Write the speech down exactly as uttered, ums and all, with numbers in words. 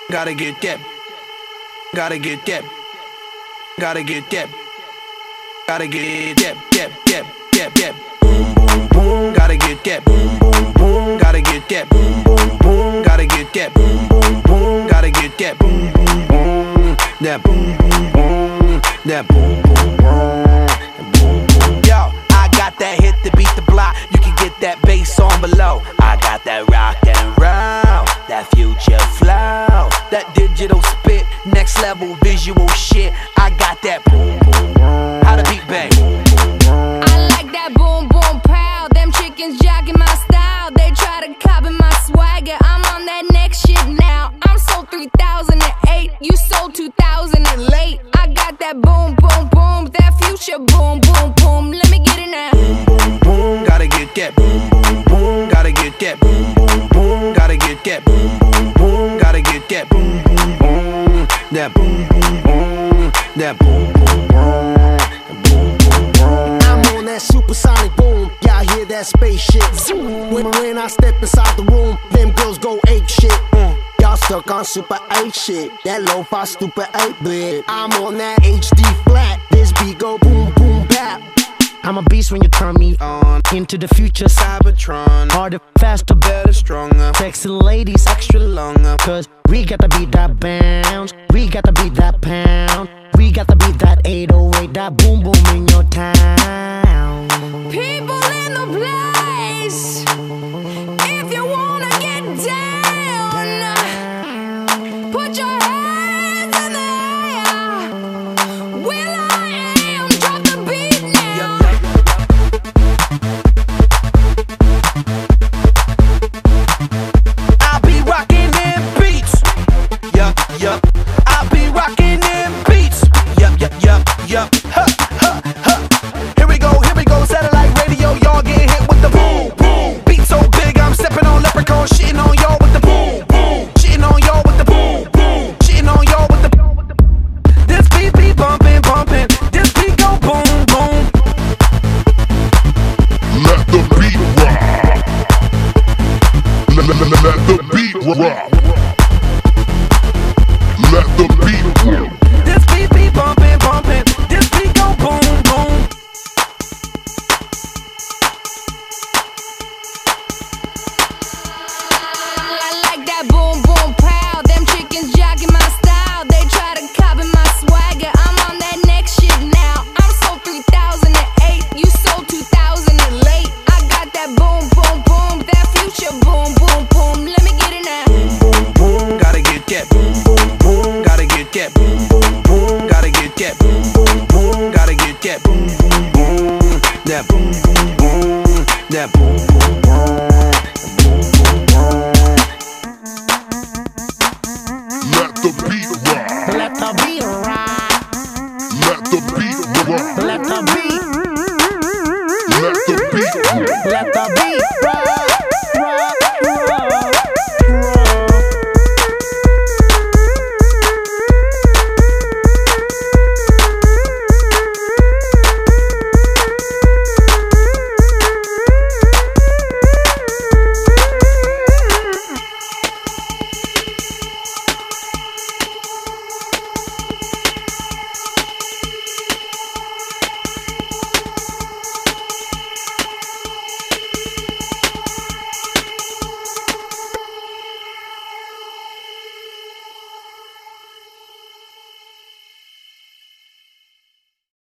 Gotta get that. Gotta get that. Gotta get that. Gotta get that. That. That. That. That. Boom boom boom. Gotta get that. Boom boom boom. Gotta get that. Boom boom boom. Gotta get that. Boom boom boom. Gotta get that. Boom boom boom. That boom boom boom. That boom boom boom. Yo, I got that hit to beat the block. You can get that bass on below. I got that rock and roll, that future flow, that digital spit, next level visual shit. I got that boom boom boom. How the beat bang? I like that boom boom pow. Them chickens jogging my style. They try to copy my swagger. I'm on that next shit now. I'm sold three thousand eight. You sold two thousand late. I got that boom boom boom. That future boom boom boom. Let me get it now. Boom boom boom. Gotta get that boom boom boom. Gotta get that boom boom boom. Gotta get that boom boom boom. Gotta get that boom boom boom. That boom boom boom. That boom boom boom. I'm on that supersonic boom. Y'all hear that spaceship? When, when I step inside the room, them girls go ape shit. Mm. Y'all stuck on super eight shit. That lo-fi stupid eight bit. I'm on that H D flat. This beat go boom boom bap. I'm a beast when you turn me on. Into the future, Cybertron. Harder, faster, better, stronger. Sexy ladies, extra longer. Cause we got to beat that bounce. We got to beat that pound. We got to beat that eight oh eight. That boom boom in your town. People in the place, if you wanna get down, put your hands in the air. Will I am, drop the beat now. I'll be rocking them beats. Yup, yup. I'll be rocking them beats. Yup, yup, yup, yup. Ha, ha, ha. Here we go, here we go. Satellite radio, y'all getting hit with the boom, boom. Beat so big, I'm stepping on leprechaun, shitting on y'all with the boom, boom. Shitting on y'all with the boom, boom. Shitting on y'all with the. This beat be bumping, bumping. This beat go boom, boom. Let the beat rock. Let, let, let, let the beat rock. Let the beat rock. This beat be bumping, bumping. This beat go boom, boom. I like that boom boom pow. Them chickens jogging my style. They try to copy my swagger. I'm on that next shit now. I'm sold three thousand eight. You sold two thousand late. I got that boom boom boom. That future boom boom boom. Let me get it now. Boom boom boom. Gotta get that boom boom boom. Gotta get that boom boom boom. Gotta get that boom boom boom. Gotta get that boom boom boom. That boom boom boom. That boom boom boom. Let the beat rock. Let the beat rock. Let the beat rock. Let the beat. Let the beat rock. Let the